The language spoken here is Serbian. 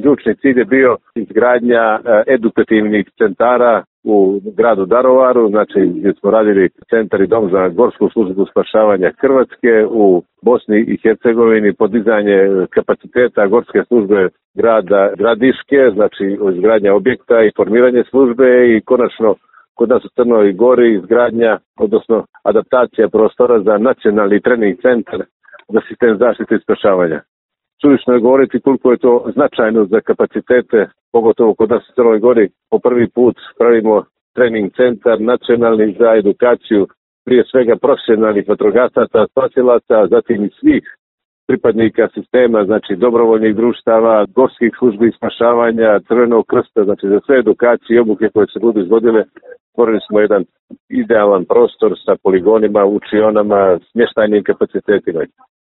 ključni cilj je bio izgradnja edukativnih centara u gradu Daruvaru, znači gdje smo radili centar i dom za gorsku službu spašavanja Hrvatske, u Bosni i Hercegovini podizanje kapaciteta gorske službe grada Gradiške, znači izgradnja objekta i formiranje službe i konačno kod nas u Crnoj Gori izgradnja, odnosno adaptacija prostora za nacionalni trening centar za sistem zaštite i spašavanja. Suvišno je govoriti koliko je to značajno za kapacitete, pogotovo kod nas u Crnoj Gori. Po prvi put pravimo trening centar nacionalni za edukaciju prije svega profesionalnih vatrogasaca, spasilaca, zatim i svih pripadnika sistema, znači dobrovoljnih društava, gorskih službi spašavanja, Crvenog krsta, znači za sve edukacije i obuke koje se budu izvodile. Stvorili smo jedan idealan prostor sa poligonima, učionama, smještajnim kapacitetima.